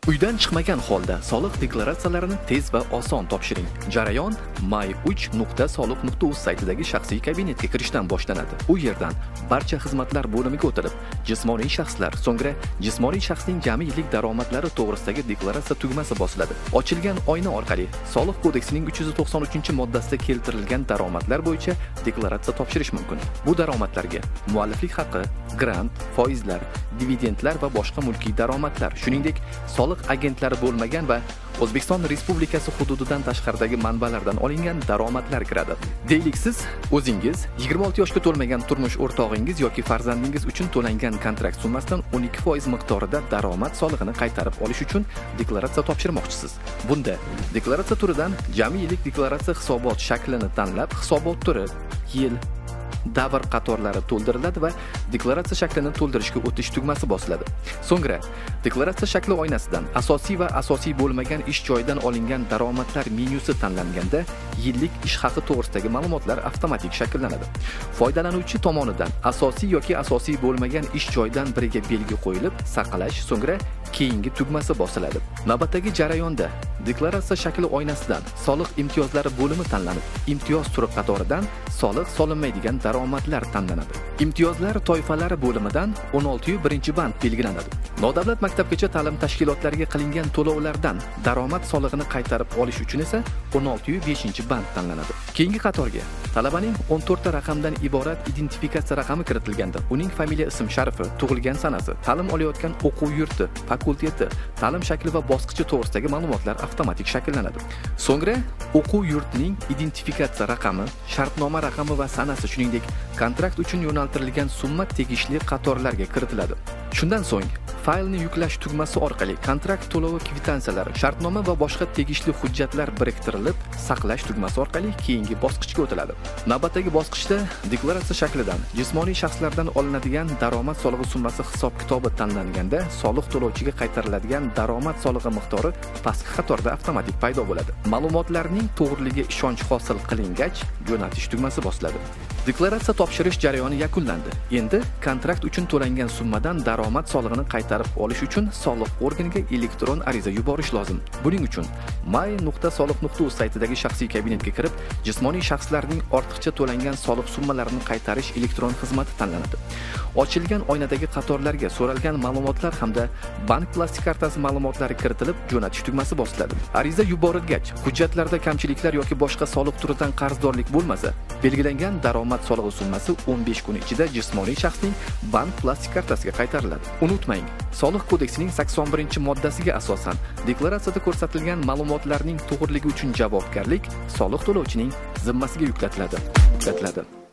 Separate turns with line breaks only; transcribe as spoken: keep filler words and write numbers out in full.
Uydan chiqmagan holda soliq deklaratsiyalarini tez va oson topshiring. Jarayon may uch nuqta soliq nuqta uz saytidagi shaxsiy kabinetga kirishdan boshlanadi. U yerdan barcha xizmatlar bo'limiga o'tilib, jismoniy shaxslar, so'ngra jismoniy shaxsning jami yillik daromadlari to'g'risidagi deklaratsiya tugmasi bosiladi. Ochilgan oyna orqali Soliq kodeksining uch yuz to'qson uchinchi moddasida keltirilgan daromadlar bo'yicha deklaratsiya topshirish mumkin. Bu daromadlarga mualliflik haqqi, grant, foizlar, dividendlar va boshqa mulkiy daromadlar, shuningdek, soliq agentlari bo'lmagan va O'zbekiston Respublikasi hududidan tashqaridagi manbalardan olingan daromadlar kiradi. Deylik, siz o'zingiz yigirma olti yoshga to'lmagan turmush o'rtog'ingiz yoki farzandingiz uchun to'langan kontrakt summasidan o'n ikki foiz miqdorida daromad solig'ini qaytarib olish uchun deklaratsiya topshirmoqchisiz. Bunda deklaratsiya turidan jami yillik deklaratsiya hisobot shaklini tanlab, hisobot turi, yil, davr qatorlari to'ldiriladi va deklaratsiya shaklini to'ldirishga o'tish tugmasi bosiladi. So'ngra deklaratsiya shakli oynasidan asosiy va asosiy bo'lmagan ish joyidan olingan daromadlar menyusi tanlanganda yillik ish haqi to'g'risidagi ma'lumotlar avtomatik shakllanadi. Foydalanuvchi tomonidan asosiy yoki asosiy bo'lmagan ish joyidan biriga belgi qo'yilib, saqlash, so'ngra keyingi tugmasi bosiladi. Navbatdagi jarayonda deklaratsiya shakli oynasidan soliq imtiyozlari bo'limi tanlanib, imtiyoz turi qatoridan soliq solinmaydigan daromadlar tanlanadi. Imtiyozlar toifalari bo'limidan o'n olti yu birinchi band belgilanadi. Nodavlat maktabgacha ta'lim tashkilotlariga qilingan to'lovlardan daromad solig'ini qaytarib olish uchun esa o'n olti yu beshinchi band tanlanadi. Keyingi qatorga talabaning o'n to'rtta raqamdan iborat identifikatsiya raqami kiritilganda, uning familiya, ism sharifi, tug'ilgan sanasi, ta'lim olayotgan o'quv yurti, fakulteti, ta'lim shakli va bosqichi to'g'risidagi ma'lumotlar avtomatik shakllanadi. So'ngra o'quv yurtining identifikatsiya raqami, shartnoma raqami va sanasi, shuningdek, kontrakt uchun yo'naltirilgan summa tegishli qatorlarga kiritiladi. Shundan so'ng faylni yuklash tugmasi orqali kontrakt to'lovi kvitantsiyalari, shartnoma va boshqa tegishli hujjatlar biriktirilib, saqlash tugmasi orqali keyingi bosqichga o'tiladi. Navbatdagi bosqichda deklaratsiya shaklidan jismoniy shaxslardan olinadigan daromad solig'i summasi hisob-kitobi tanlanganda, soliq to'lovchiga qaytariladigan daromad solig'i miqdori pastki qatorda avtomatik paydo bo'ladi. Ma'lumotlarning to'g'riligiga ishonch hosil qilingach, jo'natish tugmasi bosiladi. Deklaratsiya topshirish jarayoni yakunlandi. Endi kontrakt uchun to'langan summadan daromad solig'ini qaytarib olish uchun soliq organiga elektron ariza yuborish lozim. Buning uchun may nuqta soliq nuqta uz saytidagi shaxsiy kabinetga kirib, jismoniy shaxslarning ortiqcha to'langan soliq summalarini qaytarish elektron xizmati tanlanadi. Ochilgan oynadagi qatorlarga so'ralgan ma'lumotlar hamda bank plastik kartasi ma'lumotlari kiritilib, jo'natish tugmasi bosiladi. Ariza yuborilgach, hujjatlarda kamchiliklar yoki boshqa soliq turidan qarzdorlik bo'lmasa, belgilangan daromad solig'i summasi o'n besh kun ichida jismoniy shaxsning bank plastik kartasiga qaytariladi. Unutmang, Soliq kodeksining sakson birinchi moddasiga asosan deklaratsiyada ko'rsatilgan ma'lumotlarning to'g'riligi uchun javobgarlik soliq to'lovchining zimmasiga yuklatiladi. yuklatiladi.